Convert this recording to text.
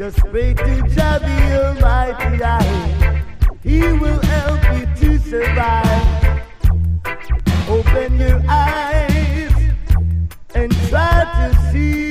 Just pray to Jah the Almighty, He will help you to survive. Open your eyes and try to see